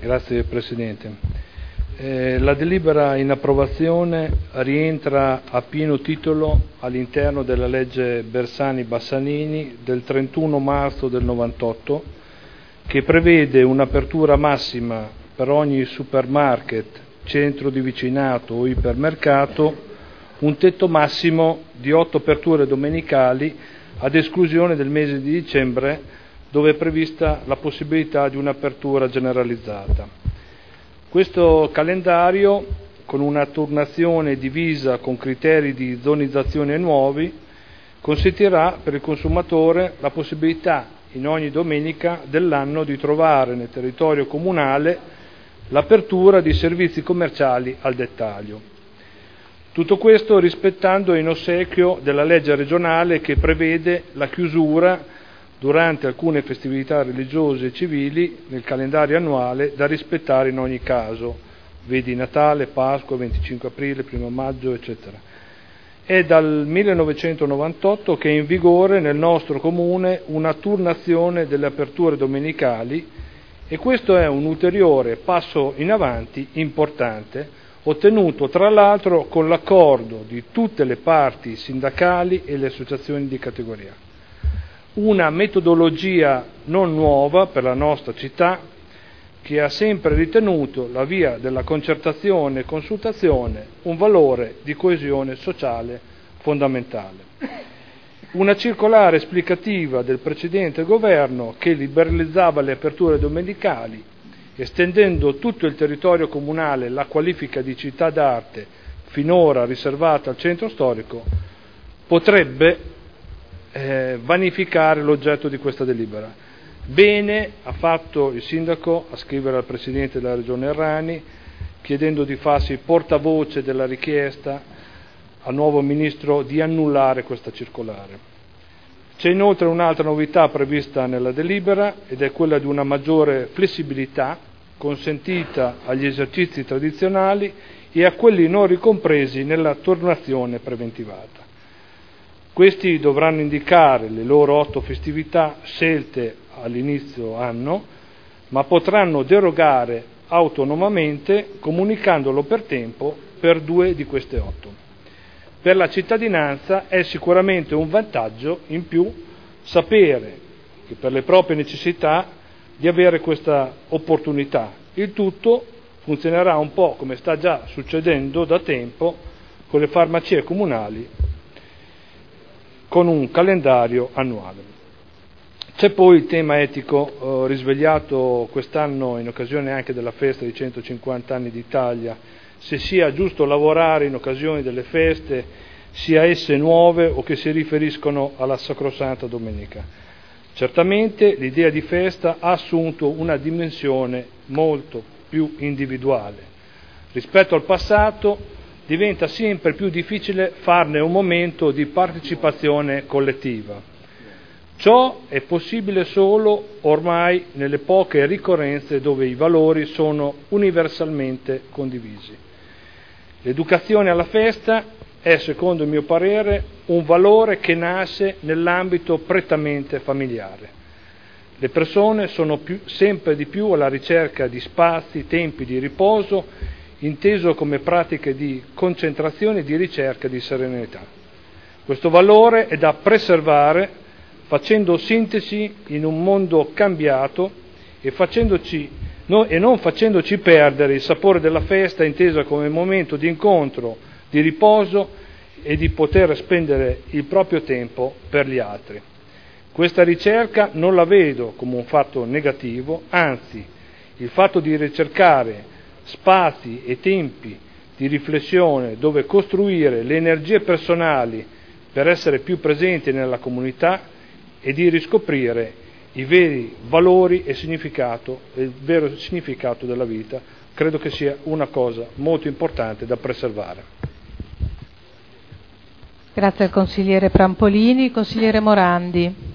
Grazie Presidente. La delibera in approvazione rientra a pieno titolo all'interno della legge Bersani-Bassanini del 31 marzo del 98, che prevede un'apertura massima per ogni supermarket, centro di vicinato o ipermercato, un tetto massimo di 8 aperture domenicali ad esclusione del mese di dicembre, dove è prevista la possibilità di un'apertura generalizzata. Questo calendario, con una turnazione divisa con criteri di zonizzazione nuovi, consentirà per il consumatore la possibilità in ogni domenica dell'anno di trovare nel territorio comunale l'apertura di servizi commerciali al dettaglio. Tutto questo rispettando in ossequio della legge regionale che prevede la chiusura durante alcune festività religiose e civili nel calendario annuale da rispettare in ogni caso, vedi Natale, Pasqua, 25 aprile, 1 maggio, eccetera. È dal 1998 che è in vigore nel nostro comune una turnazione delle aperture domenicali e questo è un ulteriore passo in avanti importante, ottenuto tra l'altro con l'accordo di tutte le parti sindacali e le associazioni di categoria. Una metodologia non nuova per la nostra città, che ha sempre ritenuto la via della concertazione e consultazione un valore di coesione sociale fondamentale. Una circolare esplicativa del precedente governo che liberalizzava le aperture domenicali, estendendo tutto il territorio comunale la qualifica di città d'arte finora riservata al centro storico, potrebbe vanificare l'oggetto di questa delibera. Bene ha fatto il sindaco a scrivere al Presidente della Regione Errani chiedendo di farsi portavoce della richiesta al nuovo Ministro di annullare questa circolare. C'è inoltre un'altra novità prevista nella delibera ed è quella di una maggiore flessibilità consentita agli esercizi tradizionali e a quelli non ricompresi nella turnazione preventivata. Questi dovranno indicare le loro 8 festività scelte all'inizio anno, ma potranno derogare autonomamente comunicandolo per tempo per 2 di queste 8. Per la cittadinanza è sicuramente un vantaggio in più sapere che per le proprie necessità di avere questa opportunità. Il tutto funzionerà un po' come sta già succedendo da tempo con le farmacie comunali, con un calendario annuale. C'è poi il tema etico risvegliato quest'anno in occasione anche della festa dei 150 anni d'Italia, se sia giusto lavorare in occasione delle feste, sia esse nuove o che si riferiscono alla Sacrosanta Domenica. Certamente l'idea di festa ha assunto una dimensione molto più individuale. Rispetto al passato diventa sempre più difficile farne un momento di partecipazione collettiva. Ciò è possibile solo ormai nelle poche ricorrenze dove i valori sono universalmente condivisi. L'educazione alla festa è, secondo il mio parere, un valore che nasce nell'ambito prettamente familiare. Le persone sono sempre di più alla ricerca di spazi, tempi di riposo, inteso come pratiche di concentrazione e di ricerca di serenità. Questo valore è da preservare facendo sintesi in un mondo cambiato e non facendoci perdere il sapore della festa intesa come momento di incontro, di riposo e di poter spendere il proprio tempo per gli altri. Questa ricerca non la vedo come un fatto negativo, anzi, il fatto di ricercare spazi e tempi di riflessione dove costruire le energie personali per essere più presenti nella comunità e di riscoprire i veri valori e il vero significato della vita, credo che sia una cosa molto importante da preservare. Grazie al consigliere Prampolini. Consigliere Morandi.